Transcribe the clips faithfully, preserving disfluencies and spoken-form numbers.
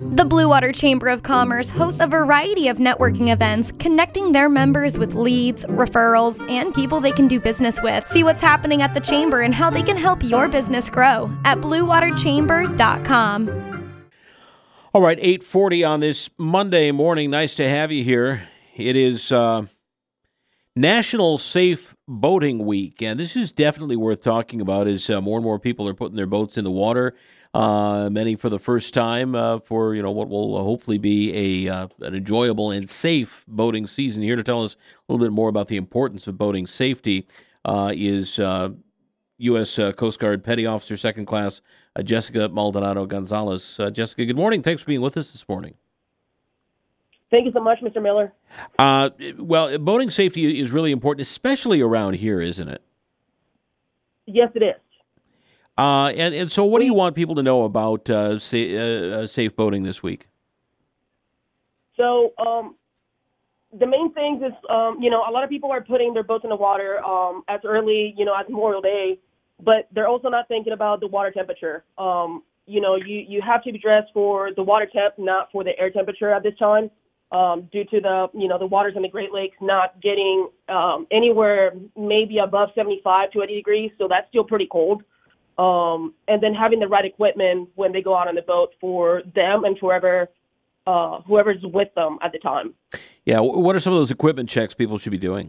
The Blue Water Chamber of Commerce hosts a variety of networking events, connecting their members with leads, referrals, and people they can do business with. See what's happening at the Chamber and how they can help your business grow at blue water chamber dot com. All right, eight forty on this Monday morning. Nice to have you here. It is uh, National Safe Boating Week, and this is definitely worth talking about as uh, more and more people are putting their boats in the water. Uh, many for the first time uh, for, you know, what will hopefully be a uh, an enjoyable and safe boating season. Here to tell us a little bit more about the importance of boating safety uh, is uh, U S Uh, Coast Guard Petty Officer Second Class uh, Jessica Maldonado Gonzalez. Uh, Jessica, good morning. Thanks for being with us this morning. Thank you so much, Mister Miller. Uh, well, boating safety is really important, especially around here, isn't it? Yes, it is. Uh, and, and so what do you want people to know about uh, sa- uh, safe boating this week? So um, the main things is, um, you know, a lot of people are putting their boats in the water um, as early, you know, as Memorial Day, but they're also not thinking about the water temperature. Um, you know, you, you have to be dressed for the water temp, not for the air temperature at this time, um, due to the, you know, the waters in the Great Lakes not getting um, anywhere maybe above seventy-five to eighty degrees, so that's still pretty cold. Um, and then having the right equipment when they go out on the boat for them and whoever, uh, whoever's with them at the time. Yeah, what are some of those equipment checks people should be doing?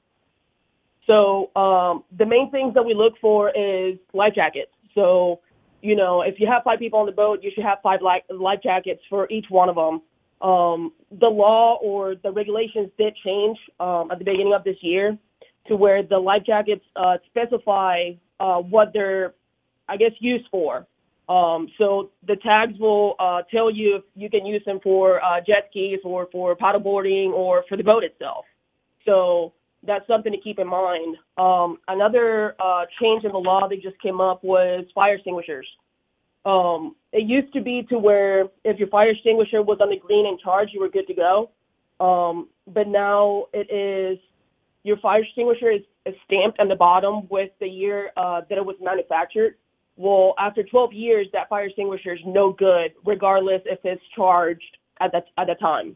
So um, the main things that we look for is life jackets. So, you know, if you have five people on the boat, you should have five life, life jackets for each one of them. Um, the law or the regulations did change um, at the beginning of this year to where the life jackets uh, specify uh, what they're I guess, used for. Um, so the tags will uh, tell you if you can use them for uh, jet skis or for paddleboarding or for the boat itself. So that's something to keep in mind. Um, another uh, change in the law that just came up was fire extinguishers. Um, it used to be to where if your fire extinguisher was on the green and charged, you were good to go. Um, but now it is your fire extinguisher is, is stamped on the bottom with the year uh, that it was manufactured. Well, after twelve years, that fire extinguisher is no good, regardless if it's charged at that at the time.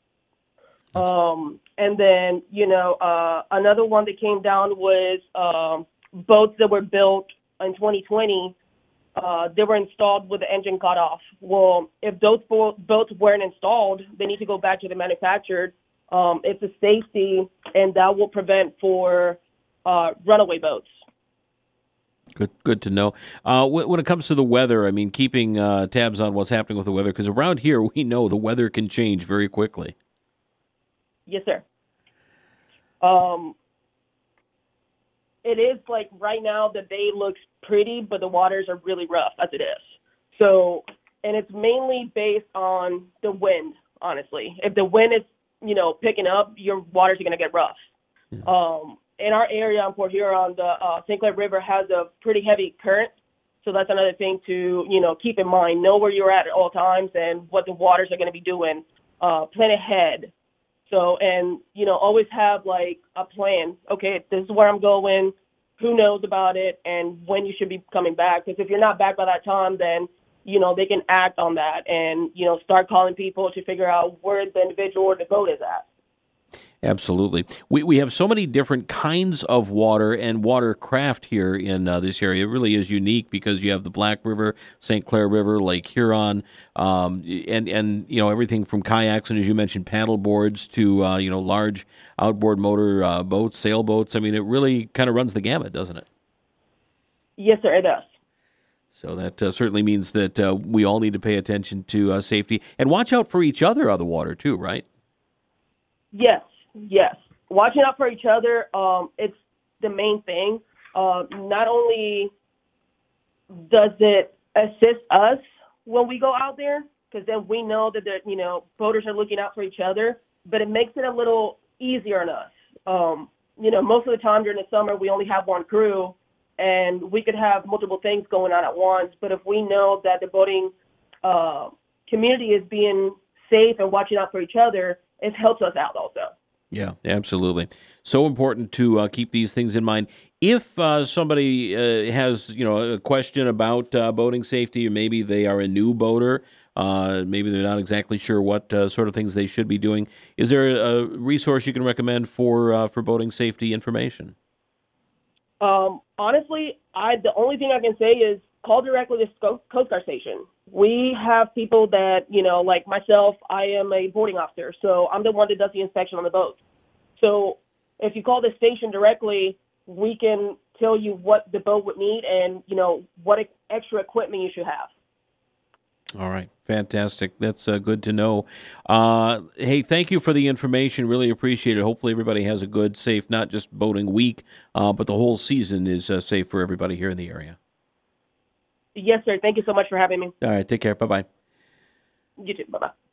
Um, and then, you know, uh, another one that came down was um, boats that were built in twenty twenty. Uh, they were installed with the engine cut off. Well, if those bo- boats weren't installed, they need to go back to the manufacturer. Um, it's a safety, and that will prevent for uh, runaway boats. Good, good to know. Uh, when, when it comes to the weather, I mean, keeping uh, tabs on what's happening with the weather, because around here we know the weather can change very quickly. Yes, sir. Um, it is like right now the day looks pretty, but the waters are really rough as it is. So, and it's mainly based on the wind. Honestly, if the wind is, you know, picking up, your waters are going to get rough. Yeah. Um, In our area in Port Huron, the uh, Saint Clair River has a pretty heavy current, so that's another thing to, you know, keep in mind. Know where you're at at all times and what the waters are going to be doing. Uh, plan ahead. So, and, you know, always have, like, a plan. Okay, this is where I'm going. Who knows about it and when you should be coming back? Because if you're not back by that time, then, you know, they can act on that and, you know, start calling people to figure out where the individual or the boat is at. Absolutely. We we have so many different kinds of water and watercraft here in uh, this area. It really is unique because you have the Black River, Saint Clair River, Lake Huron, um, and, and, you know, everything from kayaks and, as you mentioned, paddle boards to, uh, you know, large outboard motor uh, boats, sailboats. I mean, it really kind of runs the gamut, doesn't it? Yes, sir, it does. So that uh, certainly means that uh, we all need to pay attention to uh, safety and watch out for each other on the water, too, right? Yes. Yes. Watching out for each other, um, it's the main thing. Uh, not only does it assist us when we go out there, because then we know that, the, you know, boaters are looking out for each other, but it makes it a little easier on us. Um, you know, most of the time during the summer, we only have one crew, and we could have multiple things going on at once. But if we know that the boating uh, community is being safe and watching out for each other, it helps us out also. Yeah, absolutely. So important to uh, keep these things in mind. If uh, somebody uh, has, you know, a question about uh, boating safety, or maybe they are a new boater, Uh, maybe they're not exactly sure what uh, sort of things they should be doing. Is there a resource you can recommend for uh, for boating safety information? Um, honestly, I the only thing I can say is call directly to Coast Guard Station. We have people that, you know, like myself, I am a boarding officer, so I'm the one that does the inspection on the boat. So if you call the station directly, we can tell you what the boat would need and, you know, what extra equipment you should have. All right. Fantastic. That's uh, good to know. Uh, hey, thank you for the information. Really appreciate it. Hopefully everybody has a good, safe, not just boating week, uh, but the whole season is uh, safe for everybody here in the area. Yes, sir. Thank you so much for having me. All right. Take care. Bye-bye. You too. Bye-bye.